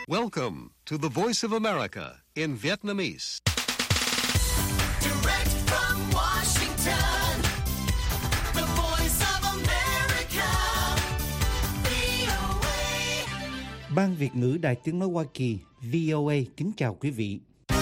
Welcome to the Voice of America in Vietnamese. Direct from Washington, the Voice of America, VOA. Ban Việt ngữ Đài Tiếng nói Hoa Kỳ VOA kính chào quý vị.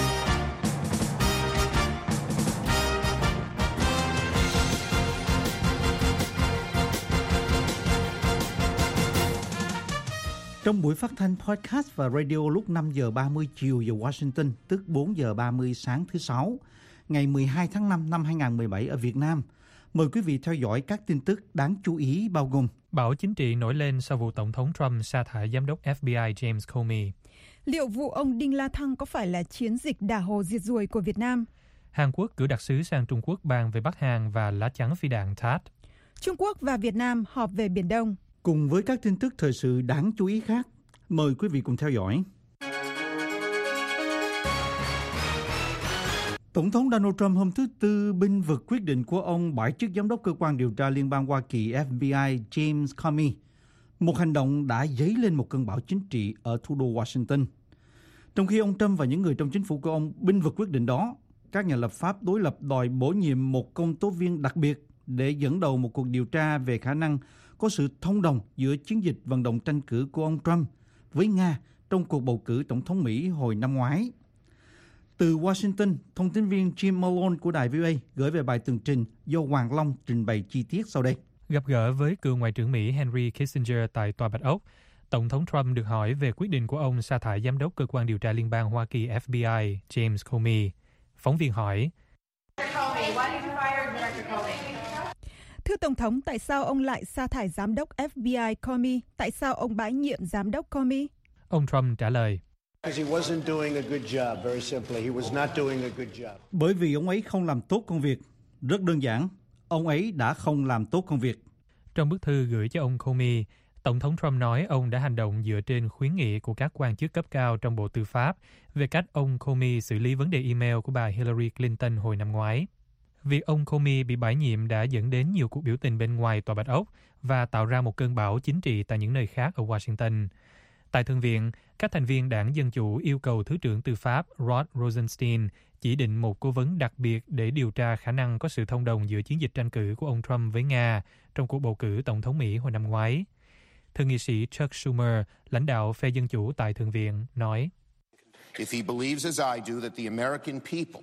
Trong buổi phát thanh podcast và radio lúc 5 giờ 30 chiều giờ Washington, tức 4 giờ 30 sáng thứ Sáu, ngày 12 tháng 5 năm 2017 ở Việt Nam, mời quý vị theo dõi các tin tức đáng chú ý bao gồm: Bão chính trị nổi lên sau vụ Tổng thống Trump sa thải Giám đốc FBI James Comey. Liệu vụ ông Đinh La Thăng có phải là chiến dịch đả hồ diệt ruồi của Việt Nam? Hàn Quốc cử đặc sứ sang Trung Quốc bàn về Bắc Hàn và lá chắn phi đạn THAAD. Trung Quốc và Việt Nam họp về Biển Đông. Cùng với các tin tức thời sự đáng chú ý khác, mời quý vị cùng theo dõi. Tổng thống Donald Trump hôm thứ Tư bênh vực quyết định của ông bãi chức giám đốc cơ quan điều tra liên bang Hoa Kỳ FBI James Comey, một hành động đã dấy lên một cơn bão chính trị ở thủ đô Washington. Trong khi ông Trump và những người trong chính phủ của ông bênh vực quyết định đó, các nhà lập pháp đối lập đòi bổ nhiệm một công tố viên đặc biệt để dẫn đầu một cuộc điều tra về khả năng có sự thông đồng giữa chiến dịch vận động tranh cử của ông Trump với Nga trong cuộc bầu cử tổng thống Mỹ hồi năm ngoái. Từ Washington, thông tin viên Jim Malone của đài VOA gửi về bài tường trình do Hoàng Long trình bày chi tiết sau đây. Gặp gỡ với cựu Ngoại trưởng Mỹ Henry Kissinger tại Tòa Bạch Ốc, Tổng thống Trump được hỏi về quyết định của ông sa thải Giám đốc cơ quan điều tra liên bang Hoa Kỳ FBI James Comey. Phóng viên hỏi: Thưa Tổng thống, tại sao ông lại sa thải Giám đốc FBI Comey? Tại sao ông bãi nhiệm Giám đốc Comey? Ông Trump trả lời: Bởi vì ông ấy không làm tốt công việc. Rất đơn giản, ông ấy đã không làm tốt công việc. Trong bức thư gửi cho ông Comey, Tổng thống Trump nói ông đã hành động dựa trên khuyến nghị của các quan chức cấp cao trong Bộ Tư pháp về cách ông Comey xử lý vấn đề email của bà Hillary Clinton hồi năm ngoái. Việc ông Comey bị bãi nhiệm đã dẫn đến nhiều cuộc biểu tình bên ngoài Tòa Bạch Ốc và tạo ra một cơn bão chính trị tại những nơi khác ở Washington. Tại Thượng viện, các thành viên Đảng Dân Chủ yêu cầu Thứ trưởng Tư pháp Rod Rosenstein chỉ định một cố vấn đặc biệt để điều tra khả năng có sự thông đồng giữa chiến dịch tranh cử của ông Trump với Nga trong cuộc bầu cử Tổng thống Mỹ hồi năm ngoái. Thượng nghị sĩ Chuck Schumer, lãnh đạo phe Dân Chủ tại Thượng viện, nói: If he believes as I do that the American people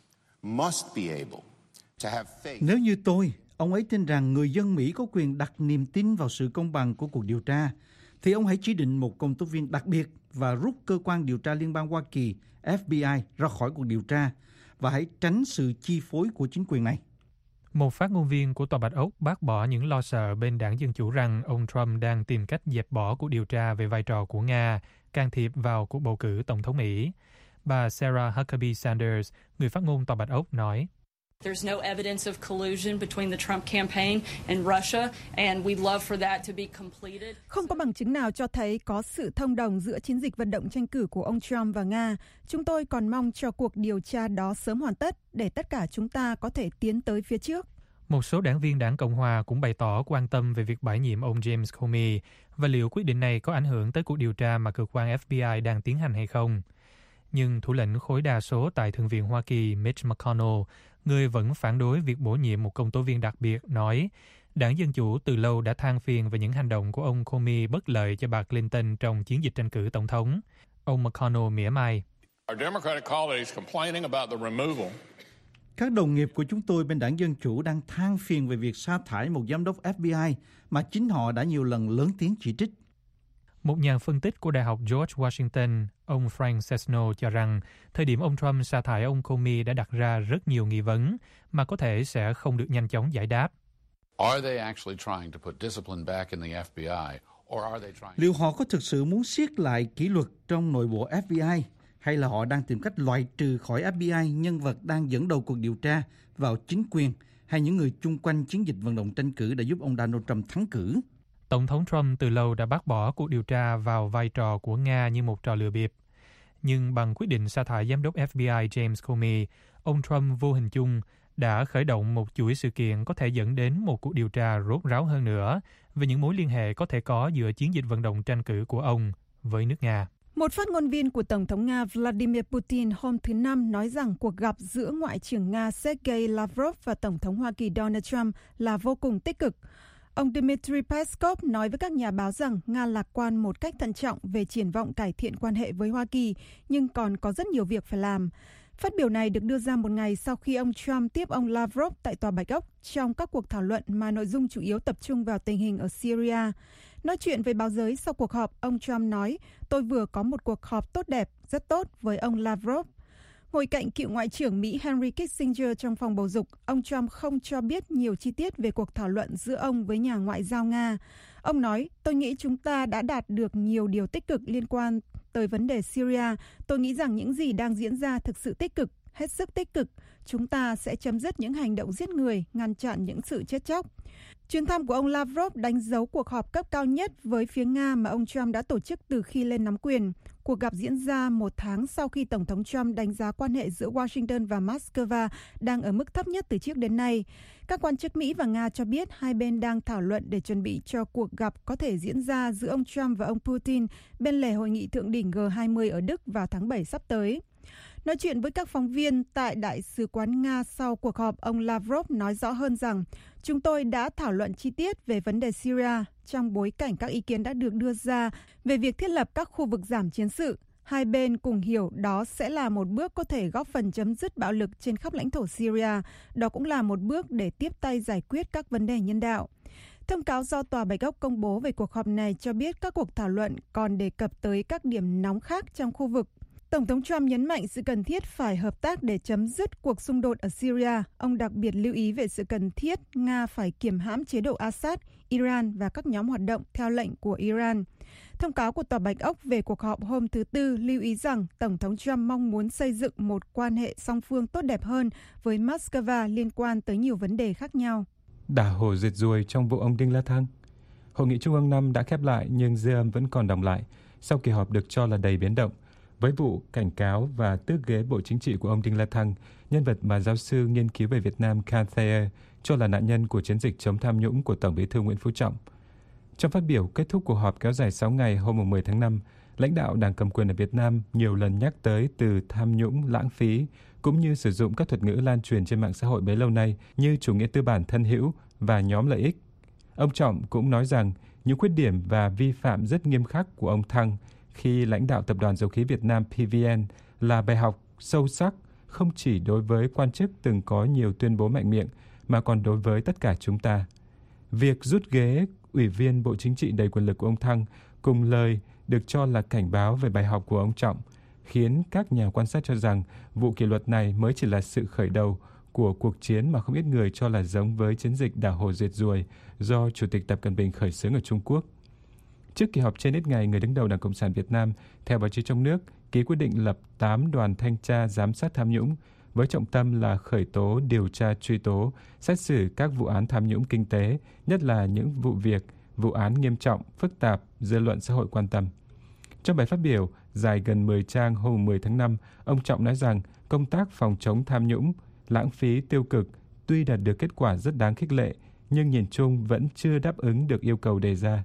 must be able to have faith. Nếu như tôi, ông ấy tin rằng người dân Mỹ có quyền đặt niềm tin vào sự công bằng của cuộc điều tra, thì ông hãy chỉ định một công tố viên đặc biệt và rút cơ quan điều tra liên bang Hoa Kỳ FBI ra khỏi cuộc điều tra và hãy tránh sự chi phối của chính quyền này. Một phát ngôn viên của Tòa Bạch Ốc bác bỏ những lo sợ bên Đảng Dân Chủ rằng ông Trump đang tìm cách dẹp bỏ cuộc điều tra về vai trò của Nga can thiệp vào cuộc bầu cử Tổng thống Mỹ. Bà Sarah Huckabee Sanders, người phát ngôn Tòa Bạch Ốc, nói: There's no evidence of collusion between the Trump campaign and Russia, and we'd love for that to be completed. Không có bằng chứng nào cho thấy có sự thông đồng giữa chiến dịch vận động tranh cử của ông Trump và Nga. Chúng tôi còn mong cho cuộc điều tra đó sớm hoàn tất để tất cả chúng ta có thể tiến tới phía trước. Một số đảng viên Đảng Cộng Hòa cũng bày tỏ quan tâm về việc bãi nhiệm ông James Comey và liệu quyết định này có ảnh hưởng tới cuộc điều tra mà cơ quan FBI đang tiến hành hay không. Nhưng thủ lĩnh khối đa số tại Thượng viện Hoa Kỳ Mitch McConnell, người vẫn phản đối việc bổ nhiệm một công tố viên đặc biệt, nói Đảng Dân Chủ từ lâu đã than phiền về những hành động của ông Comey bất lợi cho bà Clinton trong chiến dịch tranh cử tổng thống. Ông McConnell mỉa mai: Các đồng nghiệp của chúng tôi bên Đảng Dân Chủ đang than phiền về việc sa thải một giám đốc FBI mà chính họ đã nhiều lần lớn tiếng chỉ trích. Một nhà phân tích của Đại học George Washington, ông Frank Sesno cho rằng thời điểm ông Trump sa thải ông Comey đã đặt ra rất nhiều nghi vấn mà có thể sẽ không được nhanh chóng giải đáp. Liệu họ có thực sự muốn siết lại kỷ luật trong nội bộ FBI hay là họ đang tìm cách loại trừ khỏi FBI nhân vật đang dẫn đầu cuộc điều tra vào chính quyền hay những người chung quanh chiến dịch vận động tranh cử đã giúp ông Donald Trump thắng cử? Tổng thống Trump từ lâu đã bác bỏ cuộc điều tra vào vai trò của Nga như một trò lừa bịp. Nhưng bằng quyết định sa thải giám đốc FBI James Comey, ông Trump vô hình chung đã khởi động một chuỗi sự kiện có thể dẫn đến một cuộc điều tra rốt ráo hơn nữa về những mối liên hệ có thể có giữa chiến dịch vận động tranh cử của ông với nước Nga. Một phát ngôn viên của Tổng thống Nga Vladimir Putin hôm thứ Năm nói rằng cuộc gặp giữa Ngoại trưởng Nga Sergei Lavrov và Tổng thống Hoa Kỳ Donald Trump là vô cùng tích cực. Ông Dmitry Peskov nói với các nhà báo rằng Nga lạc quan một cách thận trọng về triển vọng cải thiện quan hệ với Hoa Kỳ, nhưng còn có rất nhiều việc phải làm. Phát biểu này được đưa ra một ngày sau khi ông Trump tiếp ông Lavrov tại Tòa Bạch Ốc trong các cuộc thảo luận mà nội dung chủ yếu tập trung vào tình hình ở Syria. Nói chuyện với báo giới sau cuộc họp, ông Trump nói, tôi vừa có một cuộc họp tốt đẹp, rất tốt với ông Lavrov. Ngồi cạnh cựu Ngoại trưởng Mỹ Henry Kissinger trong phòng bầu dục, ông Trump không cho biết nhiều chi tiết về cuộc thảo luận giữa ông với nhà ngoại giao Nga. Ông nói, tôi nghĩ chúng ta đã đạt được nhiều điều tích cực liên quan tới vấn đề Syria. Tôi nghĩ rằng những gì đang diễn ra thực sự tích cực, hết sức tích cực. Chúng ta sẽ chấm dứt những hành động giết người, ngăn chặn những sự chết chóc. Chuyến thăm của ông Lavrov đánh dấu cuộc họp cấp cao nhất với phía Nga mà ông Trump đã tổ chức từ khi lên nắm quyền. Cuộc gặp diễn ra một tháng sau khi Tổng thống Trump đánh giá quan hệ giữa Washington và Moscow đang ở mức thấp nhất từ trước đến nay. Các quan chức Mỹ và Nga cho biết hai bên đang thảo luận để chuẩn bị cho cuộc gặp có thể diễn ra giữa ông Trump và ông Putin bên lề hội nghị thượng đỉnh G20 ở Đức vào tháng 7 sắp tới. Nói chuyện với các phóng viên tại Đại sứ quán Nga sau cuộc họp, ông Lavrov nói rõ hơn rằng chúng tôi đã thảo luận chi tiết về vấn đề Syria trong bối cảnh các ý kiến đã được đưa ra về việc thiết lập các khu vực giảm chiến sự. Hai bên cùng hiểu đó sẽ là một bước có thể góp phần chấm dứt bạo lực trên khắp lãnh thổ Syria. Đó cũng là một bước để tiếp tay giải quyết các vấn đề nhân đạo. Thông cáo do Tòa Bạch Ốc công bố về cuộc họp này cho biết các cuộc thảo luận còn đề cập tới các điểm nóng khác trong khu vực. Tổng thống Trump nhấn mạnh sự cần thiết phải hợp tác để chấm dứt cuộc xung đột ở Syria. Ông đặc biệt lưu ý về sự cần thiết Nga phải kiềm hãm chế độ Assad, Iran và các nhóm hoạt động theo lệnh của Iran. Thông cáo của Tòa Bạch Ốc về cuộc họp hôm thứ Tư lưu ý rằng Tổng thống Trump mong muốn xây dựng một quan hệ song phương tốt đẹp hơn với Moscow liên quan tới nhiều vấn đề khác nhau. Đả hổ diệt ruồi trong vụ ông Đinh La Thăng. Hội nghị Trung ương 5 đã khép lại nhưng dư âm vẫn còn đọng lại sau kỳ họp được cho là đầy biến động. Với vụ cảnh cáo và tước ghế Bộ Chính trị của ông Đinh La Thăng, nhân vật mà giáo sư nghiên cứu về Việt Nam Khan Thayer cho là nạn nhân của chiến dịch chống tham nhũng của Tổng Bí thư Nguyễn Phú Trọng. Trong phát biểu kết thúc cuộc họp kéo dài 6 ngày hôm 10 tháng 5, lãnh đạo Đảng cầm quyền ở Việt Nam nhiều lần nhắc tới từ tham nhũng, lãng phí, cũng như sử dụng các thuật ngữ lan truyền trên mạng xã hội bấy lâu nay như chủ nghĩa tư bản thân hữu và nhóm lợi ích. Ông Trọng cũng nói rằng những khuyết điểm và vi phạm rất nghiêm khắc của ông Thăng khi lãnh đạo Tập đoàn Dầu khí Việt Nam PVN là bài học sâu sắc không chỉ đối với quan chức từng có nhiều tuyên bố mạnh miệng mà còn đối với tất cả chúng ta. Việc rút ghế Ủy viên Bộ Chính trị đầy quyền lực của ông Thăng cùng lời được cho là cảnh báo về bài học của ông Trọng, khiến các nhà quan sát cho rằng vụ kỷ luật này mới chỉ là sự khởi đầu của cuộc chiến mà không ít người cho là giống với chiến dịch đả hổ diệt ruồi do Chủ tịch Tập Cận Bình khởi xướng ở Trung Quốc. Trước kỳ họp trên ít ngày, người đứng đầu Đảng Cộng sản Việt Nam theo báo chí trong nước ký quyết định lập 8 đoàn thanh tra giám sát tham nhũng với trọng tâm là khởi tố, điều tra, truy tố, xét xử các vụ án tham nhũng kinh tế, nhất là những vụ việc, vụ án nghiêm trọng, phức tạp, dư luận xã hội quan tâm. Trong bài phát biểu dài gần 10 trang hôm 10 tháng 5, ông Trọng nói rằng công tác phòng chống tham nhũng, lãng phí tiêu cực tuy đạt được kết quả rất đáng khích lệ, nhưng nhìn chung vẫn chưa đáp ứng được yêu cầu đề ra.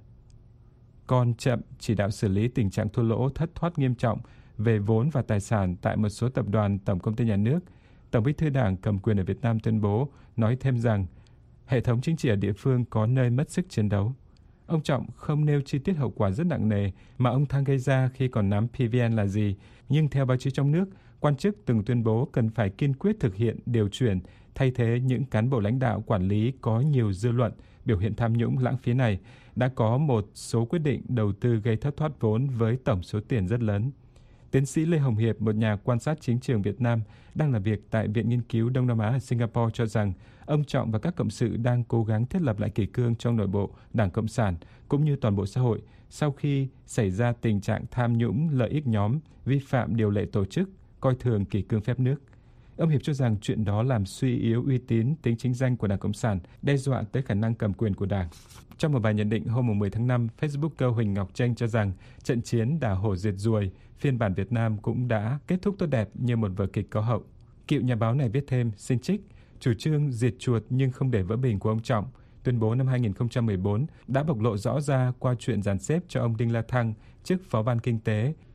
Còn chậm chỉ đạo xử lý tình trạng thua lỗ thất thoát nghiêm trọng về vốn và tài sản tại một số tập đoàn tổng công ty nhà nước, Tổng Bí thư Đảng cầm quyền ở Việt Nam tuyên bố, nói thêm rằng hệ thống chính trị ở địa phương có nơi mất sức chiến đấu. Ông Trọng không nêu chi tiết hậu quả rất nặng nề mà ông Thăng gây ra khi còn nắm PVN là gì, nhưng theo báo chí trong nước, quan chức từng tuyên bố cần phải kiên quyết thực hiện điều chuyển, thay thế những cán bộ lãnh đạo quản lý có nhiều dư luận, biểu hiện tham nhũng lãng phí này, đã có một số quyết định đầu tư gây thất thoát vốn với tổng số tiền rất lớn. Tiến sĩ Lê Hồng Hiệp, một nhà quan sát chính trường Việt Nam, đang làm việc tại Viện Nghiên cứu Đông Nam Á ở Singapore cho rằng ông Trọng và các cộng sự đang cố gắng thiết lập lại kỷ cương trong nội bộ Đảng Cộng sản cũng như toàn bộ xã hội sau khi xảy ra tình trạng tham nhũng, lợi ích nhóm, vi phạm điều lệ tổ chức, coi thường kỷ cương phép nước. Ông Hiệp cho rằng chuyện đó làm suy yếu uy tín, tính chính danh của Đảng Cộng sản, đe dọa tới khả năng cầm quyền của Đảng. Trong một bài nhận định hôm 10 tháng 5, Facebooker Huỳnh Ngọc Tranh cho rằng trận chiến đả hổ diệt ruồi phiên bản Việt Nam cũng đã kết thúc tốt đẹp như một vở kịch có hậu. Cựu nhà báo này viết thêm, xin trích, chủ trương diệt chuột nhưng không để vỡ bình của ông Trọng, tuyên bố năm 2014 đã bộc lộ rõ ra qua chuyện dàn xếp cho ông Đinh La Thăng chức phó ban kinh tế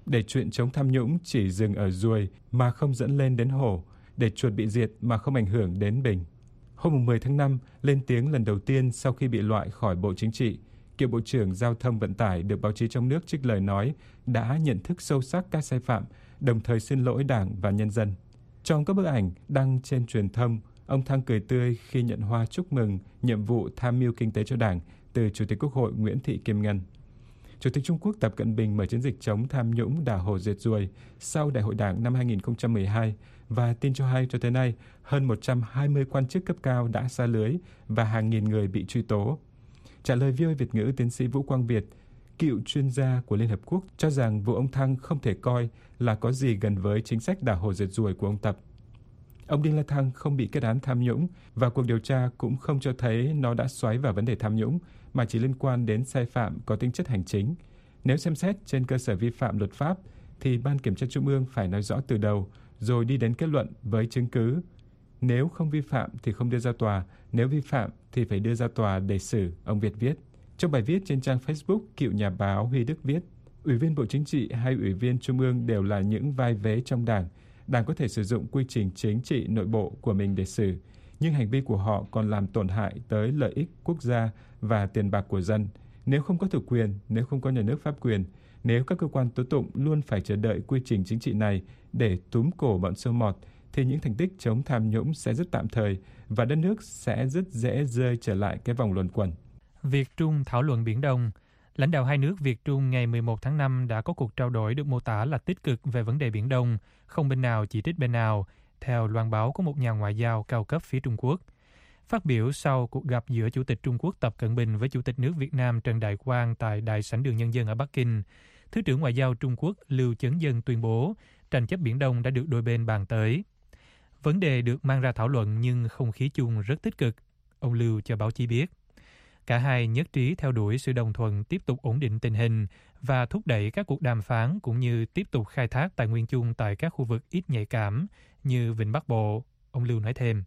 để chuyện chống tham nhũng chỉ dừng ở ruồi mà không dẫn lên đến hổ, để chuột bị diệt mà không ảnh hưởng đến bình. Hôm 10 tháng 5, lên tiếng lần đầu tiên sau khi bị loại khỏi Bộ Chính trị, cựu Bộ trưởng Giao thông Vận tải được báo chí trong nước trích lời nói đã nhận thức sâu sắc các sai phạm, đồng thời xin lỗi Đảng và nhân dân. Trong các bức ảnh đăng trên truyền thông, ông Thăng cười tươi khi nhận hoa chúc mừng nhiệm vụ tham mưu kinh tế cho Đảng từ Chủ tịch Quốc hội Nguyễn Thị Kim Ngân. Chủ tịch Trung Quốc Tập Cận Bình mở chiến dịch chống tham nhũng đả hổ diệt ruồi sau Đại hội Đảng năm 2012 và tin cho hay cho tới nay, hơn 120 quan chức cấp cao đã sa lưới và hàng nghìn người bị truy tố. Trả lời VOA Việt ngữ, tiến sĩ Vũ Quang Việt, cựu chuyên gia của Liên Hợp Quốc, cho rằng vụ ông Thăng không thể coi là có gì gần với chính sách đả hổ diệt ruồi của ông Tập. Ông Đinh La Thăng không bị kết án tham nhũng và cuộc điều tra cũng không cho thấy nó đã xoáy vào vấn đề tham nhũng, mà chỉ liên quan đến sai phạm có tính chất hành chính. Nếu xem xét trên cơ sở vi phạm luật pháp, thì Ban Kiểm tra Trung ương phải nói rõ từ đầu, rồi đi đến kết luận với chứng cứ. Nếu không vi phạm thì không đưa ra tòa, nếu vi phạm thì phải đưa ra tòa để xử, ông Việt viết. Trong bài viết trên trang Facebook, cựu nhà báo Huy Đức viết, Ủy viên Bộ Chính trị hay Ủy viên Trung ương đều là những vai vế trong Đảng. Đảng có thể sử dụng quy trình chính trị nội bộ của mình để xử, nhưng hành vi của họ còn làm tổn hại tới lợi ích quốc gia và tiền bạc của dân. Nếu không có chủ quyền, nếu không có nhà nước pháp quyền, nếu các cơ quan tố tụng luôn phải chờ đợi quy trình chính trị này để túm cổ bọn sâu mọt, thì những thành tích chống tham nhũng sẽ rất tạm thời và đất nước sẽ rất dễ rơi trở lại cái vòng luẩn quẩn. Việt Trung thảo luận Biển Đông. Lãnh đạo hai nước Việt Trung ngày 11 tháng 5 đã có cuộc trao đổi được mô tả là tích cực về vấn đề Biển Đông, không bên nào chỉ trích bên nào, theo loan báo của một nhà ngoại giao cao cấp phía Trung Quốc. Phát biểu sau cuộc gặp giữa Chủ tịch Trung Quốc Tập Cận Bình với Chủ tịch nước Việt Nam Trần Đại Quang tại Đại sảnh Đường Nhân dân ở Bắc Kinh, Thứ trưởng Ngoại giao Trung Quốc Lưu Chấn Dân tuyên bố tranh chấp Biển Đông đã được đôi bên bàn tới. Vấn đề được mang ra thảo luận nhưng không khí chung rất tích cực, ông Lưu cho báo chí biết. Cả hai nhất trí theo đuổi sự đồng thuận tiếp tục ổn định tình hình và thúc đẩy các cuộc đàm phán cũng như tiếp tục khai thác tài nguyên chung tại các khu vực ít nhạy cảm như Vịnh Bắc Bộ, ông Lưu nói thêm.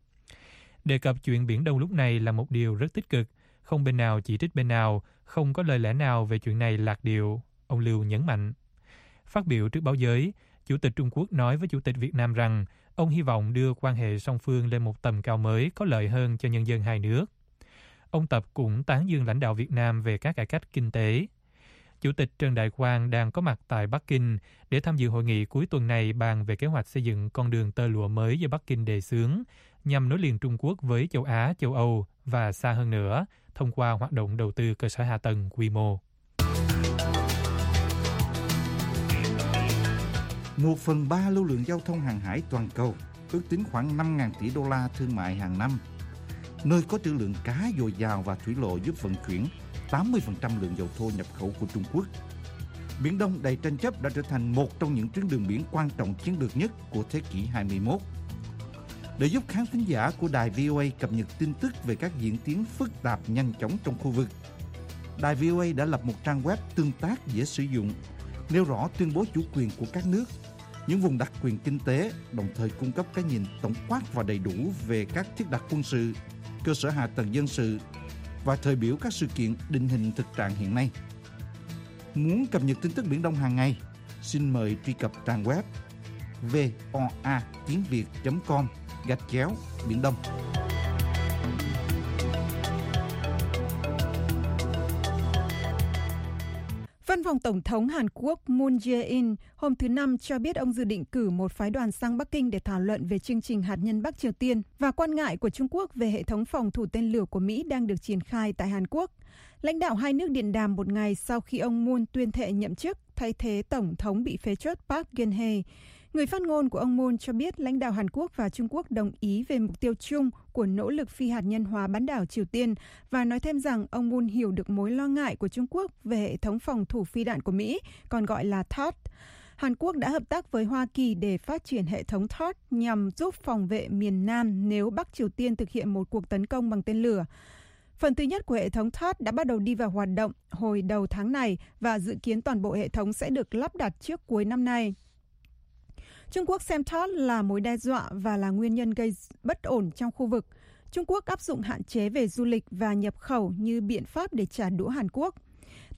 Đề cập chuyện Biển Đông lúc này là một điều rất tích cực, không bên nào chỉ trích bên nào, không có lời lẽ nào về chuyện này lạc điệu, ông Lưu nhấn mạnh. Phát biểu trước báo giới, Chủ tịch Trung Quốc nói với Chủ tịch Việt Nam rằng ông hy vọng đưa quan hệ song phương lên một tầm cao mới có lợi hơn cho nhân dân hai nước. Ông Tập cũng tán dương lãnh đạo Việt Nam về các cải cách kinh tế. Chủ tịch Trần Đại Quang đang có mặt tại Bắc Kinh để tham dự hội nghị cuối tuần này bàn về kế hoạch xây dựng con đường tơ lụa mới do Bắc Kinh đề xướng nhằm nối liền Trung Quốc với châu Á, châu Âu và xa hơn nữa thông qua hoạt động đầu tư cơ sở hạ tầng quy mô. 1/3 lưu lượng giao thông hàng hải toàn cầu, ước tính khoảng 5.000 tỷ đô la thương mại hàng năm. Nơi có trữ lượng cá dồi dào và thủy lộ giúp vận chuyển 80% lượng dầu thô nhập khẩu của Trung Quốc. Biển Đông đầy tranh chấp đã trở thành một trong những tuyến đường biển quan trọng chiến lược nhất của thế kỷ 21. Để giúp khán thính giả của đài VOA cập nhật tin tức về các diễn tiến phức tạp nhanh chóng trong khu vực, đài VOA đã lập một trang web tương tác dễ sử dụng, nêu rõ tuyên bố chủ quyền của các nước, những vùng đặc quyền kinh tế, đồng thời cung cấp cái nhìn tổng quát và đầy đủ về các thiết đặt quân sự, cơ sở hạ tầng dân sự và thời biểu các sự kiện định hình thực trạng hiện nay. Muốn cập nhật tin tức Biển Đông hàng ngày, xin mời truy cập trang web voa.tiếng.com/Biển Đông. Văn phòng Tổng thống Hàn Quốc Moon Jae-in hôm thứ Năm cho biết ông dự định cử một phái đoàn sang Bắc Kinh để thảo luận về chương trình hạt nhân Bắc Triều Tiên và quan ngại của Trung Quốc về hệ thống phòng thủ tên lửa của Mỹ đang được triển khai tại Hàn Quốc. Lãnh đạo hai nước điện đàm một ngày sau khi ông Moon tuyên thệ nhậm chức thay thế Tổng thống bị phế truất Park Geun-hye. Người phát ngôn của ông Moon cho biết lãnh đạo Hàn Quốc và Trung Quốc đồng ý về mục tiêu chung của nỗ lực phi hạt nhân hóa bán đảo Triều Tiên và nói thêm rằng ông Moon hiểu được mối lo ngại của Trung Quốc về hệ thống phòng thủ phi đạn của Mỹ, còn gọi là THAAD. Hàn Quốc đã hợp tác với Hoa Kỳ để phát triển hệ thống THAAD nhằm giúp phòng vệ miền Nam nếu Bắc Triều Tiên thực hiện một cuộc tấn công bằng tên lửa. Phần thứ nhất của hệ thống THAAD đã bắt đầu đi vào hoạt động hồi đầu tháng này và dự kiến toàn bộ hệ thống sẽ được lắp đặt trước cuối năm nay. Trung Quốc xem THAAD là mối đe dọa và là nguyên nhân gây bất ổn trong khu vực. Trung Quốc áp dụng hạn chế về du lịch và nhập khẩu như biện pháp để trả đũa Hàn Quốc.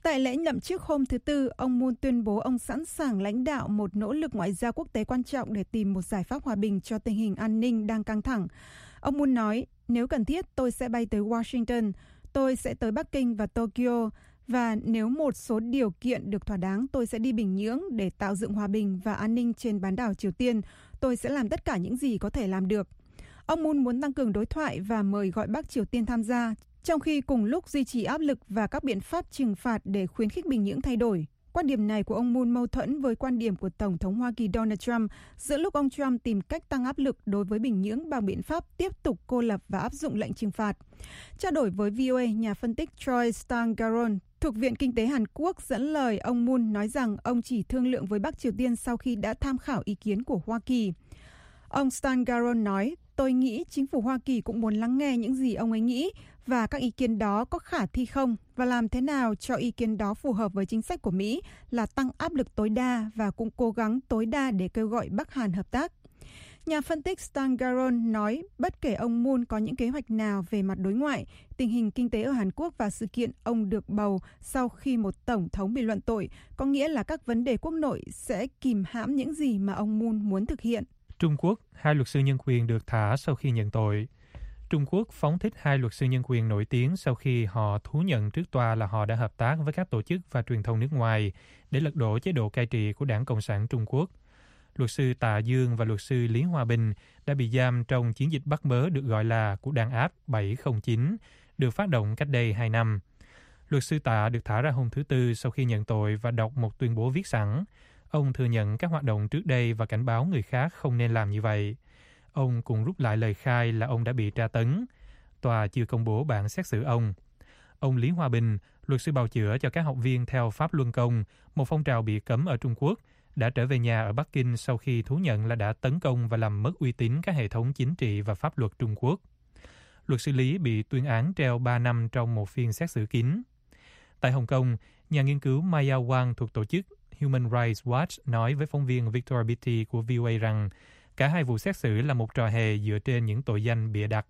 Tại lễ nhậm chức hôm thứ Tư, ông Moon tuyên bố ông sẵn sàng lãnh đạo một nỗ lực ngoại giao quốc tế quan trọng để tìm một giải pháp hòa bình cho tình hình an ninh đang căng thẳng. Ông Moon nói, nếu cần thiết tôi sẽ bay tới Washington, tôi sẽ tới Bắc Kinh và Tokyo, và nếu một số điều kiện được thỏa đáng tôi sẽ đi Bình Nhưỡng để tạo dựng hòa bình và an ninh trên bán đảo Triều Tiên. Tôi sẽ làm tất cả những gì có thể làm được. Ông Moon muốn tăng cường đối thoại và mời gọi Bắc Triều Tiên tham gia, trong khi cùng lúc duy trì áp lực và các biện pháp trừng phạt để khuyến khích Bình Nhưỡng thay đổi. Quan điểm này của ông Moon mâu thuẫn với quan điểm của Tổng thống Hoa Kỳ Donald Trump giữa lúc ông Trump tìm cách tăng áp lực đối với Bình Nhưỡng bằng biện pháp tiếp tục cô lập và áp dụng lệnh trừng phạt. Trao đổi với VOA, nhà phân tích Troy Stangaron thuộc Viện Kinh tế Hàn Quốc dẫn lời ông Moon nói rằng ông chỉ thương lượng với Bắc Triều Tiên sau khi đã tham khảo ý kiến của Hoa Kỳ. Ông Stangaron nói, tôi nghĩ chính phủ Hoa Kỳ cũng muốn lắng nghe những gì ông ấy nghĩ và các ý kiến đó có khả thi không, và làm thế nào cho ý kiến đó phù hợp với chính sách của Mỹ là tăng áp lực tối đa và cũng cố gắng tối đa để kêu gọi Bắc Hàn hợp tác. Nhà phân tích Stangaron nói bất kể ông Moon có những kế hoạch nào về mặt đối ngoại, tình hình kinh tế ở Hàn Quốc và sự kiện ông được bầu sau khi một tổng thống bị luận tội có nghĩa là các vấn đề quốc nội sẽ kìm hãm những gì mà ông Moon muốn thực hiện. Trung Quốc, 2 luật sư nhân quyền được thả sau khi nhận tội. Trung Quốc phóng thích 2 luật sư nhân quyền nổi tiếng sau khi họ thú nhận trước tòa là họ đã hợp tác với các tổ chức và truyền thông nước ngoài để lật đổ chế độ cai trị của Đảng Cộng sản Trung Quốc. Luật sư Tạ Dương và luật sư Lý Hòa Bình đã bị giam trong chiến dịch bắt bớ được gọi là cuộc đàn áp 709, được phát động cách đây 2 năm. Luật sư Tạ được thả ra hôm thứ Tư sau khi nhận tội và đọc một tuyên bố viết sẵn. Ông thừa nhận các hoạt động trước đây và cảnh báo người khác không nên làm như vậy. Ông cũng rút lại lời khai là ông đã bị tra tấn. Tòa chưa công bố bản xét xử ông. Ông Lý Hòa Bình, luật sư bào chữa cho các học viên theo Pháp Luân Công, một phong trào bị cấm ở Trung Quốc, đã trở về nhà ở Bắc Kinh sau khi thú nhận là đã tấn công và làm mất uy tín các hệ thống chính trị và pháp luật Trung Quốc. Luật sư Lý bị tuyên án treo 3 năm trong một phiên xét xử kín. Tại Hồng Kông, nhà nghiên cứu Maya Wang thuộc tổ chức Human Rights Watch nói với phóng viên Victor Beatty của VOA rằng cả 2 vụ xét xử là một trò hề dựa trên những tội danh bịa đặt.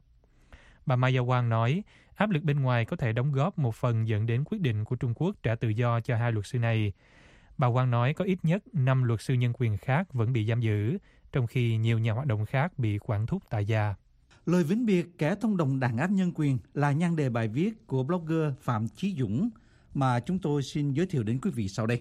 Bà Maya Wang nói áp lực bên ngoài có thể đóng góp một phần dẫn đến quyết định của Trung Quốc trả tự do cho 2 luật sư này. Bà Wang nói có ít nhất 5 luật sư nhân quyền khác vẫn bị giam giữ, trong khi nhiều nhà hoạt động khác bị quản thúc tại gia. Lời vĩnh biệt kẻ thông đồng đàn áp nhân quyền là nhan đề bài viết của blogger Phạm Chí Dũng mà chúng tôi xin giới thiệu đến quý vị sau đây.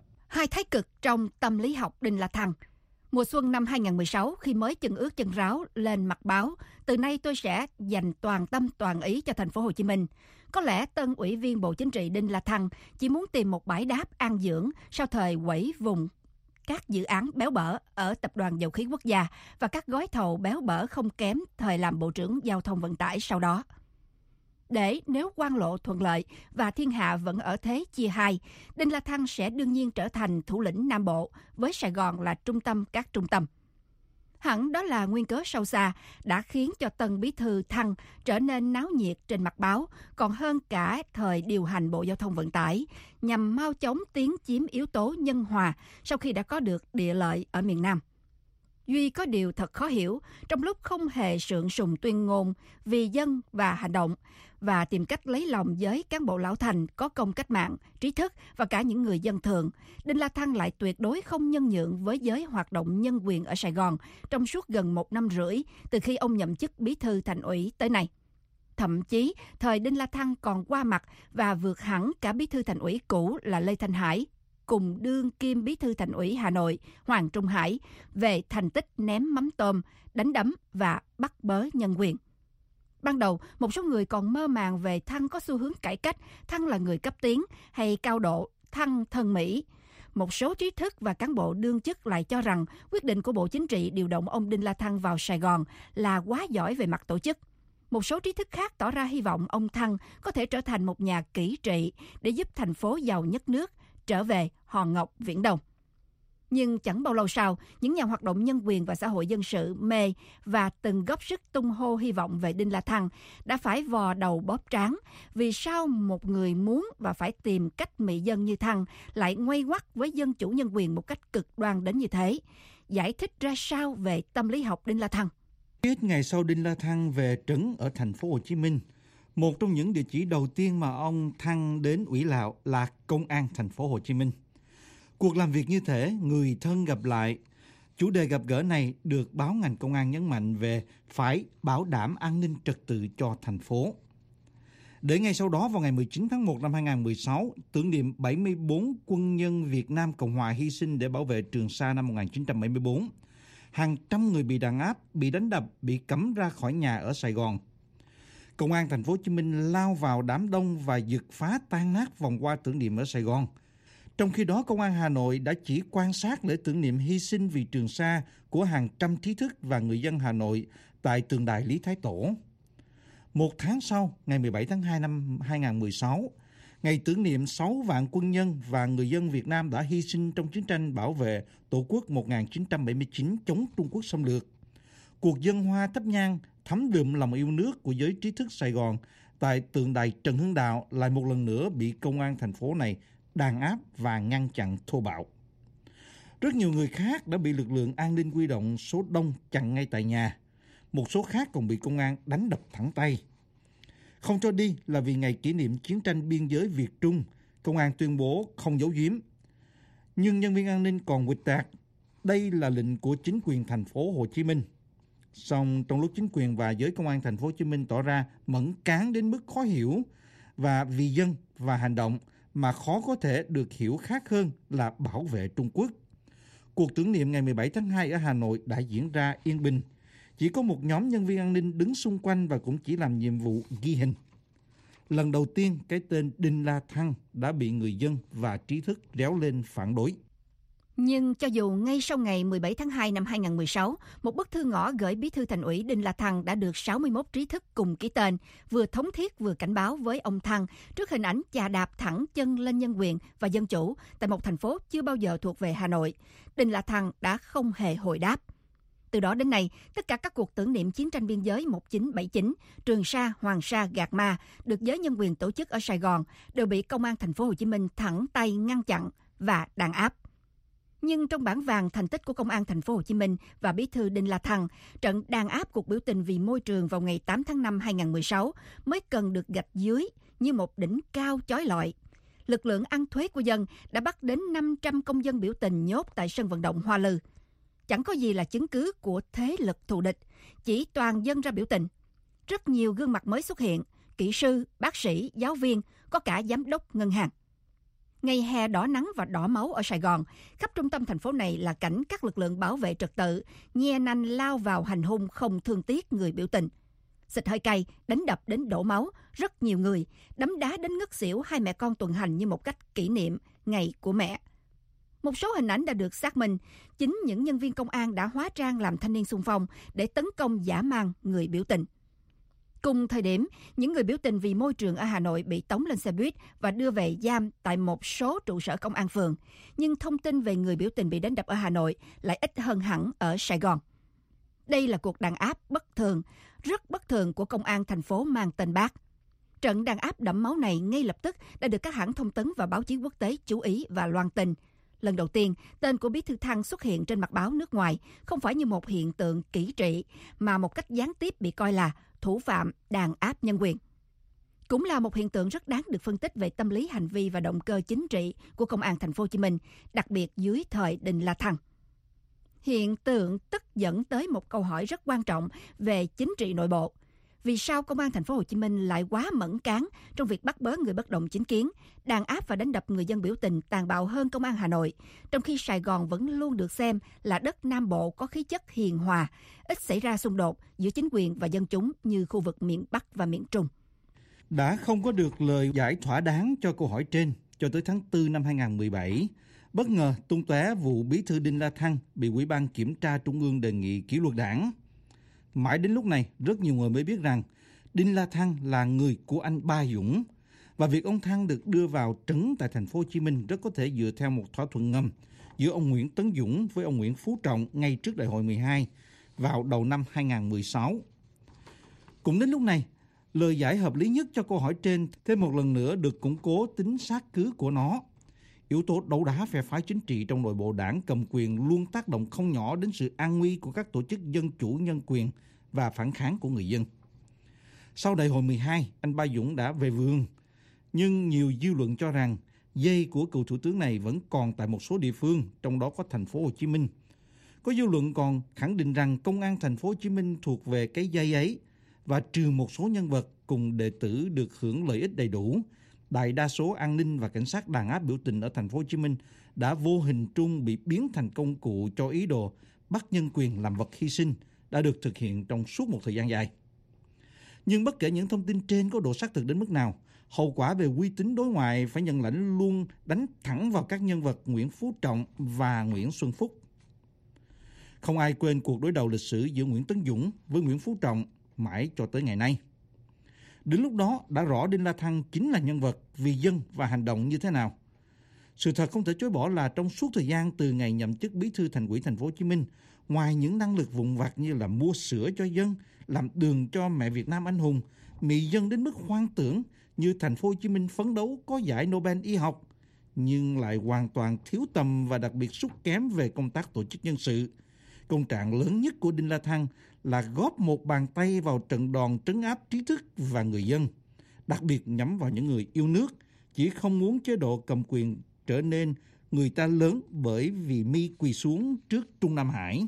2 thái cực trong tâm lý học Đinh La Thăng. Mùa xuân năm 2016, khi mới chân ướt chân ráo lên mặt báo, từ nay tôi sẽ dành toàn tâm toàn ý cho thành phố Hồ Chí Minh. Có lẽ tân ủy viên Bộ Chính trị Đinh La Thăng chỉ muốn tìm một bãi đáp an dưỡng sau thời quẩy vùng các dự án béo bở ở Tập đoàn Dầu khí Quốc gia và các gói thầu béo bở không kém thời làm Bộ trưởng Giao thông Vận tải sau đó. Để nếu quan lộ thuận lợi và thiên hạ vẫn ở thế chia hai, Đinh La Thăng sẽ đương nhiên trở thành thủ lĩnh Nam Bộ, với Sài Gòn là trung tâm các trung tâm. Hẳn đó là nguyên cớ sâu xa đã khiến cho tân bí thư Thăng trở nên náo nhiệt trên mặt báo, còn hơn cả thời điều hành Bộ Giao thông Vận tải, nhằm mau chóng tiến chiếm yếu tố nhân hòa sau khi đã có được địa lợi ở miền Nam. Duy có điều thật khó hiểu, trong lúc không hề sượng sùng tuyên ngôn vì dân và hành động, và tìm cách lấy lòng với cán bộ lão thành có công cách mạng, trí thức và cả những người dân thường, Đinh La Thăng lại tuyệt đối không nhân nhượng với giới hoạt động nhân quyền ở Sài Gòn trong suốt gần 1 năm rưỡi từ khi ông nhậm chức bí thư thành ủy tới nay. Thậm chí, thời Đinh La Thăng còn qua mặt và vượt hẳn cả bí thư thành ủy cũ là Lê Thanh Hải, cùng đương kim bí thư thành ủy Hà Nội Hoàng Trung Hải về thành tích ném mắm tôm, đánh đấm và bắt bớ nhân quyền. Ban đầu, một số người còn mơ màng về Thăng có xu hướng cải cách, Thăng là người cấp tiến hay cao độ, Thăng thân Mỹ. Một số trí thức và cán bộ đương chức lại cho rằng quyết định của Bộ Chính trị điều động ông Đinh La Thăng vào Sài Gòn là quá giỏi về mặt tổ chức. Một số trí thức khác tỏ ra hy vọng ông Thăng có thể trở thành một nhà kỹ trị để giúp thành phố giàu nhất nước trở về hòn ngọc viễn đông. Nhưng chẳng bao lâu sau, những nhà hoạt động nhân quyền và xã hội dân sự mê và từng góp sức tung hô hy vọng về Đinh La Thăng đã phải vò đầu bóp trán. Vì sao một người muốn và phải tìm cách mị dân như Thăng lại ngoay ngoắt với dân chủ nhân quyền một cách cực đoan đến như thế? Giải thích ra sao về tâm lý học Đinh La Thăng? Ít ngày sau Đinh La Thăng về trấn ở thành phố Hồ Chí Minh, Một trong những địa chỉ đầu tiên mà ông Thăng đến ủy lạo là Công an thành phố Hồ Chí Minh. Cuộc làm việc như thể người thân gặp lại. Chủ đề gặp gỡ này được báo ngành công an nhấn mạnh về phải bảo đảm an ninh trật tự cho thành phố. Để ngay sau đó vào ngày 19 tháng 1 năm 2016, tưởng niệm 74 quân nhân Việt Nam Cộng Hòa hy sinh để bảo vệ Trường Sa năm 1974, hàng trăm người bị đàn áp, bị đánh đập, bị cấm ra khỏi nhà ở Sài Gòn. Công an thành phố Hồ Chí Minh lao vào đám đông và giật phá tan nát vòng hoa tưởng niệm ở Sài Gòn. Trong khi đó, Công an Hà Nội đã chỉ quan sát lễ tưởng niệm hy sinh vì Trường Sa của hàng trăm trí thức và người dân Hà Nội tại tượng đài Lý Thái Tổ. Một tháng sau, ngày 17 tháng 2 năm 2016, ngày tưởng niệm 6 vạn quân nhân và người dân Việt Nam đã hy sinh trong chiến tranh bảo vệ Tổ quốc 1979 chống Trung Quốc xâm lược. Cuộc dâng hoa thắp nhang thấm đượm lòng yêu nước của giới trí thức Sài Gòn tại tượng đài Trần Hưng Đạo lại một lần nữa bị công an thành phố này đàn áp và ngăn chặn thô bạo. Rất nhiều người khác đã bị lực lượng an ninh huy động số đông chặn ngay tại nhà. Một số khác còn bị công an đánh đập thẳng tay. Không cho đi là vì ngày kỷ niệm chiến tranh biên giới Việt-Trung, công an tuyên bố không giấu giếm. Nhưng nhân viên an ninh còn nguệch tạc. Đây là lệnh của chính quyền thành phố Hồ Chí Minh. Song trong lúc chính quyền và giới công an thành phố Hồ Chí Minh tỏ ra mẫn cán đến mức khó hiểu và vì dân và hành động mà khó có thể được hiểu khác hơn là bảo vệ Trung Quốc. Cuộc tưởng niệm ngày 17 tháng 2 ở Hà Nội đã diễn ra yên bình. Chỉ có một nhóm nhân viên an ninh đứng xung quanh và cũng chỉ làm nhiệm vụ ghi hình. Lần đầu tiên, cái tên Đinh La Thăng đã bị người dân và trí thức réo lên phản đối. Nhưng cho dù ngay sau ngày 17 tháng 2 năm 2016, một bức thư ngỏ gửi Bí thư Thành ủy Đinh La Thăng đã được 61 trí thức cùng ký tên, vừa thống thiết vừa cảnh báo với ông Thăng trước hình ảnh chà đạp thẳng chân lên nhân quyền và dân chủ tại một thành phố chưa bao giờ thuộc về Hà Nội, Đinh La Thăng đã không hề hồi đáp. Từ đó đến nay, tất cả các cuộc tưởng niệm chiến tranh biên giới 1979, Trường Sa, Hoàng Sa, Gạc Ma được giới nhân quyền tổ chức ở Sài Gòn đều bị công an thành phố Hồ Chí Minh thẳng tay ngăn chặn và đàn áp. Nhưng trong bảng vàng thành tích của Công an thành phố Hồ Chí Minh và Bí thư Đinh La Thăng, trận đàn áp cuộc biểu tình vì môi trường vào ngày 8 tháng 5 2016 mới cần được gạch dưới như một đỉnh cao chói lọi. Lực lượng ăn thuế của dân đã bắt đến 500 công dân biểu tình nhốt tại sân vận động Hoa Lư. Chẳng có gì là chứng cứ của thế lực thù địch, chỉ toàn dân ra biểu tình. Rất nhiều gương mặt mới xuất hiện, kỹ sư, bác sĩ, giáo viên, có cả giám đốc ngân hàng. Ngày hè đỏ nắng và đỏ máu ở Sài Gòn, khắp trung tâm thành phố này là cảnh các lực lượng bảo vệ trật tự nhe nanh lao vào hành hung không thương tiếc người biểu tình. Xịt hơi cay, đánh đập đến đổ máu, rất nhiều người đấm đá đến ngất xỉu hai mẹ con tuần hành như một cách kỷ niệm ngày của mẹ. Một số hình ảnh đã được xác minh, chính những nhân viên công an đã hóa trang làm thanh niên xung phong để tấn công dã man người biểu tình. Cùng thời điểm, những người biểu tình vì môi trường ở Hà Nội bị tống lên xe buýt và đưa về giam tại một số trụ sở công an phường. Nhưng thông tin về người biểu tình bị đánh đập ở Hà Nội lại ít hơn hẳn ở Sài Gòn. Đây là cuộc đàn áp bất thường, rất bất thường của công an thành phố mang tên Bác. Trận đàn áp đẫm máu này ngay lập tức đã được các hãng thông tấn và báo chí quốc tế chú ý và loan tin. Lần đầu tiên, tên của Bí thư Thăng xuất hiện trên mặt báo nước ngoài không phải như một hiện tượng kỹ trị, mà một cách gián tiếp bị coi là thủ phạm đàn áp nhân quyền. Cũng là một hiện tượng rất đáng được phân tích về tâm lý hành vi và động cơ chính trị của Công an thành phố Hồ Chí Minh, đặc biệt dưới thời Đinh La Thăng. Hiện tượng tức dẫn tới một câu hỏi rất quan trọng về chính trị nội bộ. Vì sao Công an thành phố Hồ Chí Minh lại quá mẫn cán trong việc bắt bớ người bất đồng chính kiến, đàn áp và đánh đập người dân biểu tình tàn bạo hơn Công an Hà Nội, trong khi Sài Gòn vẫn luôn được xem là đất Nam Bộ có khí chất hiền hòa, ít xảy ra xung đột giữa chính quyền và dân chúng như khu vực miền Bắc và miền Trung. Đã không có được lời giải thỏa đáng cho câu hỏi trên cho tới tháng 4 năm 2017. Bất ngờ tung tóe vụ Bí thư Đinh La Thăng bị Ủy ban Kiểm tra Trung ương đề nghị kỷ luật đảng. Mãi đến lúc này, rất nhiều người mới biết rằng Đinh La Thăng là người của anh Ba Dũng và việc ông Thăng được đưa vào trấn tại thành phố Hồ Chí Minh rất có thể dựa theo một thỏa thuận ngầm giữa ông Nguyễn Tấn Dũng với ông Nguyễn Phú Trọng ngay trước Đại hội 12 vào đầu năm 2016. Cũng đến lúc này, lời giải hợp lý nhất cho câu hỏi trên thêm một lần nữa được củng cố tính xác cứ của nó. Yếu tố đấu đá phe phái chính trị trong nội bộ đảng cầm quyền luôn tác động không nhỏ đến sự an nguy của các tổ chức dân chủ nhân quyền và phản kháng của người dân. Sau đại hội 12, anh Ba Dũng đã về vườn. Nhưng nhiều dư luận cho rằng dây của cựu thủ tướng này vẫn còn tại một số địa phương, trong đó có thành phố Hồ Chí Minh. Có dư luận còn khẳng định rằng công an thành phố Hồ Chí Minh thuộc về cái dây ấy và trừ một số nhân vật cùng đệ tử được hưởng lợi ích đầy đủ, đại đa số an ninh và cảnh sát đàn áp biểu tình ở thành phố Hồ Chí Minh đã vô hình trung bị biến thành công cụ cho ý đồ bắt nhân quyền làm vật hy sinh đã được thực hiện trong suốt một thời gian dài. Nhưng bất kể những thông tin trên có độ xác thực đến mức nào, hậu quả về uy tín đối ngoại phải nhận lãnh luôn đánh thẳng vào các nhân vật Nguyễn Phú Trọng và Nguyễn Xuân Phúc. Không ai quên cuộc đối đầu lịch sử giữa Nguyễn Tấn Dũng với Nguyễn Phú Trọng mãi cho tới ngày nay. Đến lúc đó đã rõ Đinh La Thăng chính là nhân vật vì dân và hành động như thế nào. Sự thật không thể chối bỏ là trong suốt thời gian từ ngày nhậm chức bí thư Thành ủy Thành phố Hồ Chí Minh, ngoài những năng lực vụn vặt như là mua sữa cho dân, làm đường cho mẹ Việt Nam anh hùng, mị dân đến mức hoang tưởng như Thành phố Hồ Chí Minh phấn đấu có giải Nobel y học, nhưng lại hoàn toàn thiếu tầm và đặc biệt sút kém về công tác tổ chức nhân sự. Công trạng lớn nhất của Đinh La Thăng là góp một bàn tay vào trận đòn trấn áp trí thức và người dân, đặc biệt nhắm vào những người yêu nước, chỉ không muốn chế độ cầm quyền trở nên người ta lớn bởi vì mi quỳ xuống trước Trung Nam Hải.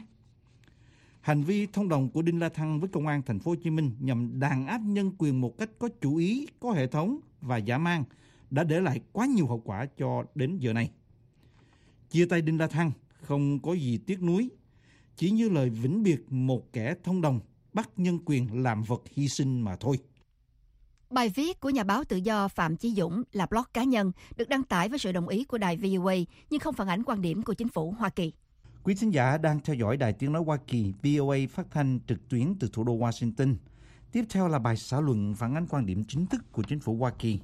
Hành vi thông đồng của Đinh La Thăng với công an thành phố Hồ Chí Minh nhằm đàn áp nhân quyền một cách có chủ ý, có hệ thống và dã man đã để lại quá nhiều hậu quả cho đến giờ này. Chia tay Đinh La Thăng không có gì tiếc nuối, chỉ như lời vĩnh biệt một kẻ thông đồng bắt nhân quyền làm vật hy sinh mà thôi. Bài viết của nhà báo tự do Phạm Chí Dũng là blog cá nhân, được đăng tải với sự đồng ý của đài VOA, nhưng không phản ánh quan điểm của chính phủ Hoa Kỳ. Quý thính giả đang theo dõi Đài Tiếng Nói Hoa Kỳ VOA phát thanh trực tuyến từ thủ đô Washington. Tiếp theo là bài xã luận phản ánh quan điểm chính thức của chính phủ Hoa Kỳ.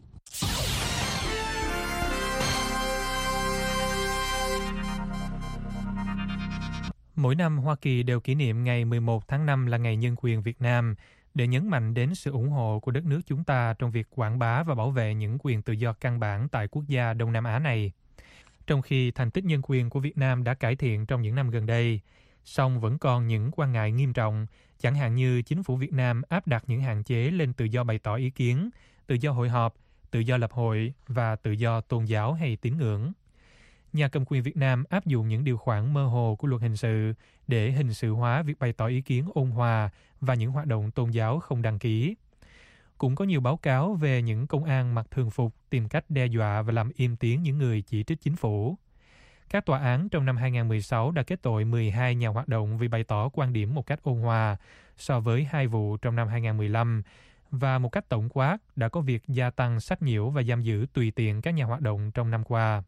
Mỗi năm, Hoa Kỳ đều kỷ niệm ngày 11 tháng 5 là Ngày Nhân quyền Việt Nam để nhấn mạnh đến sự ủng hộ của đất nước chúng ta trong việc quảng bá và bảo vệ những quyền tự do căn bản tại quốc gia Đông Nam Á này. Trong khi thành tích nhân quyền của Việt Nam đã cải thiện trong những năm gần đây, song vẫn còn những quan ngại nghiêm trọng, chẳng hạn như chính phủ Việt Nam áp đặt những hạn chế lên tự do bày tỏ ý kiến, tự do hội họp, tự do lập hội và tự do tôn giáo hay tín ngưỡng. Nhà cầm quyền Việt Nam áp dụng những điều khoản mơ hồ của luật hình sự để hình sự hóa việc bày tỏ ý kiến ôn hòa và những hoạt động tôn giáo không đăng ký. Cũng có nhiều báo cáo về những công an mặc thường phục tìm cách đe dọa và làm im tiếng những người chỉ trích chính phủ. Các tòa án trong năm 2016 đã kết tội 12 nhà hoạt động vì bày tỏ quan điểm một cách ôn hòa so với 2 vụ trong năm 2015, và một cách tổng quát đã có việc gia tăng sách nhiễu và giam giữ tùy tiện các nhà hoạt động trong năm qua.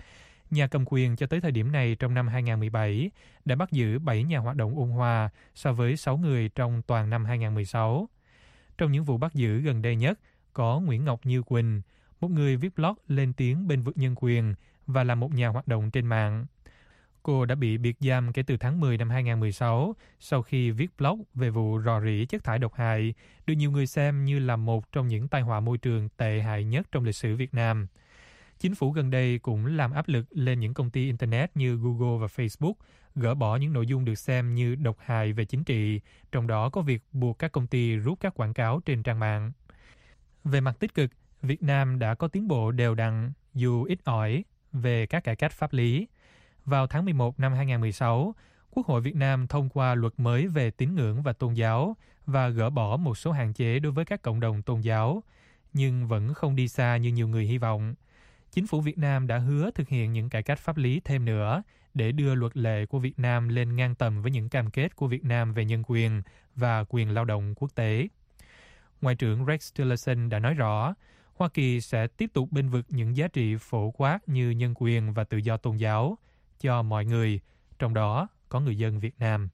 Nhà cầm quyền cho tới thời điểm này trong năm 2017 đã bắt giữ 7 nhà hoạt động ôn hòa so với 6 người trong toàn năm 2016. Trong những vụ bắt giữ gần đây nhất có Nguyễn Ngọc Như Quỳnh, một người viết blog lên tiếng bên vực nhân quyền và là một nhà hoạt động trên mạng. Cô đã bị biệt giam kể từ tháng 10 năm 2016 sau khi viết blog về vụ rò rỉ chất thải độc hại, được nhiều người xem như là một trong những tai họa môi trường tệ hại nhất trong lịch sử Việt Nam. Chính phủ gần đây cũng làm áp lực lên những công ty Internet như Google và Facebook gỡ bỏ những nội dung được xem như độc hại về chính trị, trong đó có việc buộc các công ty rút các quảng cáo trên trang mạng. Về mặt tích cực, Việt Nam đã có tiến bộ đều đặn, dù ít ỏi, về các cải cách pháp lý. Vào tháng 11 năm 2016, Quốc hội Việt Nam thông qua luật mới về tín ngưỡng và tôn giáo và gỡ bỏ một số hạn chế đối với các cộng đồng tôn giáo, nhưng vẫn không đi xa như nhiều người hy vọng. Chính phủ Việt Nam đã hứa thực hiện những cải cách pháp lý thêm nữa để đưa luật lệ của Việt Nam lên ngang tầm với những cam kết của Việt Nam về nhân quyền và quyền lao động quốc tế. Ngoại trưởng Rex Tillerson đã nói rõ, Hoa Kỳ sẽ tiếp tục bênh vực những giá trị phổ quát như nhân quyền và tự do tôn giáo cho mọi người, trong đó có người dân Việt Nam.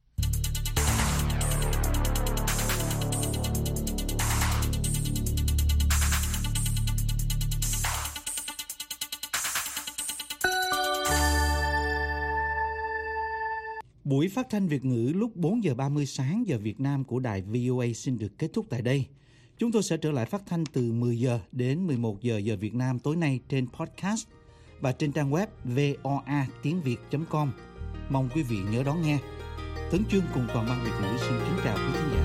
Buổi phát thanh Việt ngữ lúc 4 giờ 30 sáng giờ Việt Nam của đài VOA xin được kết thúc tại đây. Chúng tôi sẽ trở lại phát thanh từ 10 giờ đến 11 giờ giờ Việt Nam tối nay trên podcast và trên trang web voatiengviet.com. Mong quý vị nhớ đón nghe. Tấn Chương cùng toàn ban Việt ngữ xin kính chào quý khán giả.